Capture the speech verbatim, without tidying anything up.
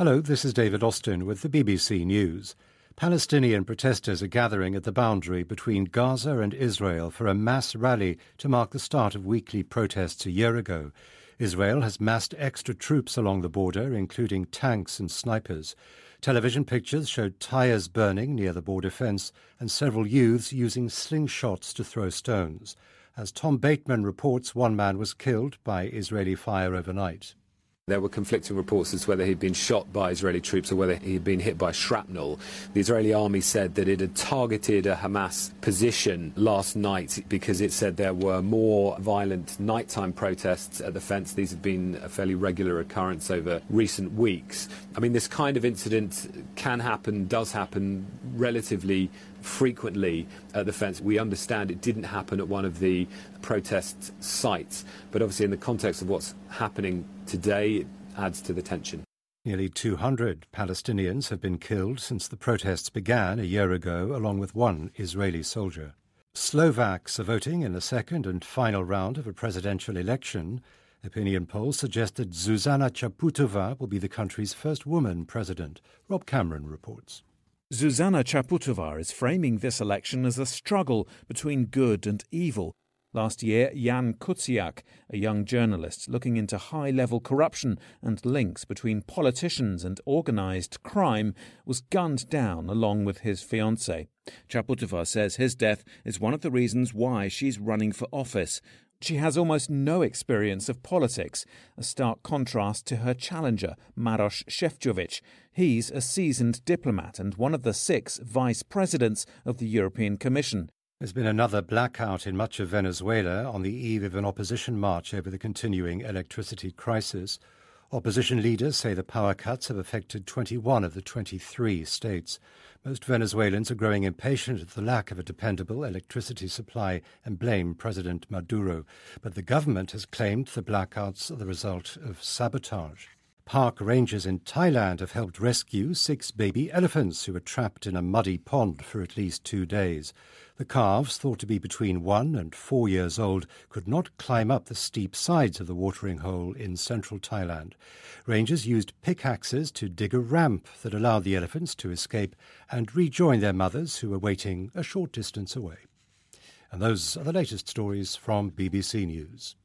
Hello, this is David Austin with the B B C News. Palestinian protesters are gathering at the boundary between Gaza and Israel for a mass rally to mark the start of weekly protests a year ago. Israel has massed extra troops along the border, including tanks and snipers. Television pictures showed tyres burning near the border fence and several youths using slingshots to throw stones. As Tom Bateman reports, one man was killed by Israeli fire overnight. There were conflicting reports as to whether he'd been shot by Israeli troops or whether he'd been hit by shrapnel. The Israeli army said that it had targeted a Hamas position last night because it said there were more violent nighttime protests at the fence. These have been a fairly regular occurrence over recent weeks. I mean, this kind of incident can happen, does happen relatively frequently at the fence. We understand it didn't happen at one of the protest sites, but obviously in the context of what's happening today, it adds to the tension. Nearly two hundred Palestinians have been killed since the protests began a year ago, along with one Israeli soldier. Slovaks are voting in the second and final round of a presidential election. Opinion polls suggest that Zuzana Čaputová will be the country's first woman president. Rob Cameron reports. Zuzana Čaputová is framing this election as a struggle between good and evil. Last year, Jan Kuciak, a young journalist looking into high-level corruption and links between politicians and organised crime, was gunned down along with his fiancée. Čaputová says his death is one of the reasons why she's running for office. She has almost no experience of politics, a stark contrast to her challenger, Maroš Šefčovič. He's a seasoned diplomat and one of the six vice presidents of the European Commission. There's been another blackout in much of Venezuela on the eve of an opposition march over the continuing electricity crisis. Opposition leaders say the power cuts have affected twenty-one of the twenty-three states. Most Venezuelans are growing impatient at the lack of a dependable electricity supply and blame President Maduro. But the government has claimed the blackouts are the result of sabotage. Park rangers in Thailand have helped rescue six baby elephants who were trapped in a muddy pond for at least two days. The calves, thought to be between one and four years old, could not climb up the steep sides of the watering hole in central Thailand. Rangers used pickaxes to dig a ramp that allowed the elephants to escape and rejoin their mothers, who were waiting a short distance away. And those are the latest stories from B B C News.